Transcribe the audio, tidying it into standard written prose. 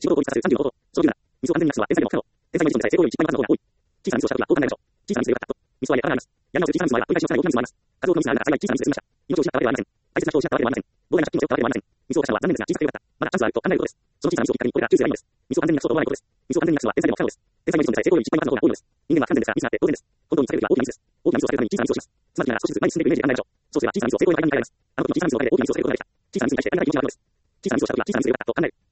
仕事を効率化する36方法。小数点な。水を安全になくすのは天才でも不可能。天才の技術をさえ成功より失敗の数の方が多い。小さなミスをしたときはどう考えましょう。小さなミスをやったと。ミスはやらないます。やり直す小さなミスは繰り返しの少ない大きなミスもあります。数多くのミスがある中、幸い小さなミスで済みました。命を失ったわけではありません。大切な人を失ったわけではありません。膨大な借金を背負ったわけではありません。ミスを犯したのは残念ですが小さくてよかった。まだチャンスはあると考えることです。その小さなミスをきっかけにこれからチューすればいいのです。ミスを完全になくそうと思わないことです。ミスを完全になくすのは天才でも不可能です。天才の技術でさえ成功より失敗の数の方が多いのです。人間は不完全ですがミスがあって当然です。本当に避けるべきは大きなミスです。大きなミスを避けるために小さなミスをします。つまりなら少しずつ前に進んでいくイメージで考えましょう。そうすれば小さなミスを成功への階段に変えられます。あの時の小さなミスのおかげで大きなミスを避けることができた。小さなミスに対して諦める気持ちが湧きます。小さなミスをしたときは小さなミスでよかったと考える。